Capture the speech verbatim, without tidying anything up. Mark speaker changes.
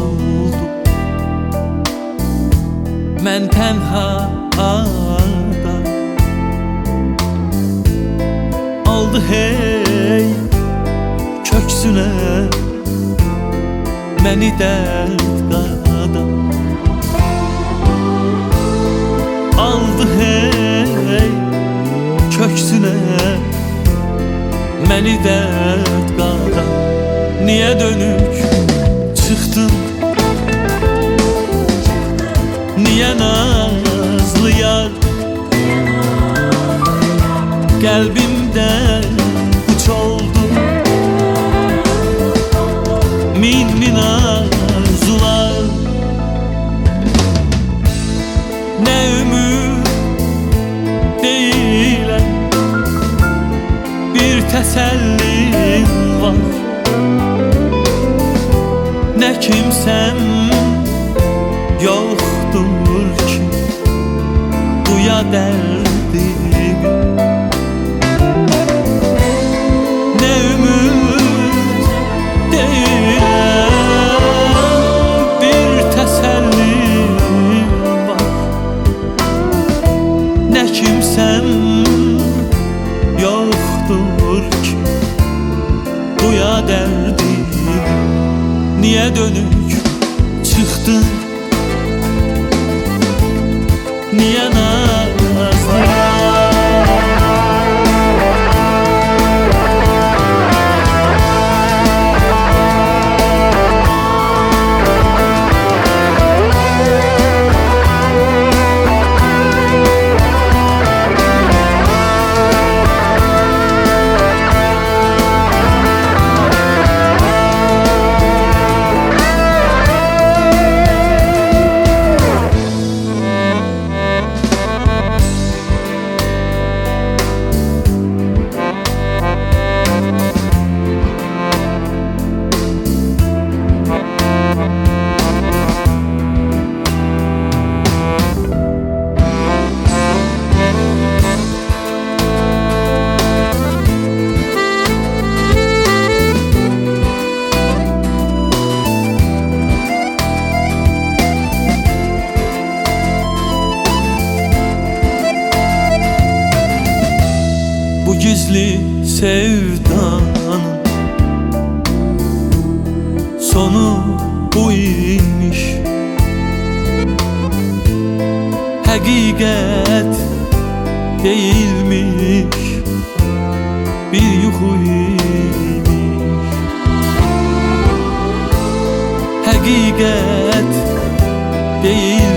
Speaker 1: oldu. Mən tənhada aldı hey köksünə məni dərd qada. Aldı hey köksünə məni dərd qada. Niyə dönük çıxdın? Niyə nazlı yar? Qəlbimdə puç oldu min min arzular. Nə ümid deyiləm, bir təsəllim var. Nə kimsəm yoxdur ki duya dərdimi. Nə ümid deyiləm, bir təsəllim var. Nə kimsəm yoxdur ki duya dərdimi. Niyə dönük çıxdın? Niyə nazlı? Bu gizli sevdanın sonu bu imiş. Həqiqət değilmiş, bir yuxu imiş. Həqiqət değil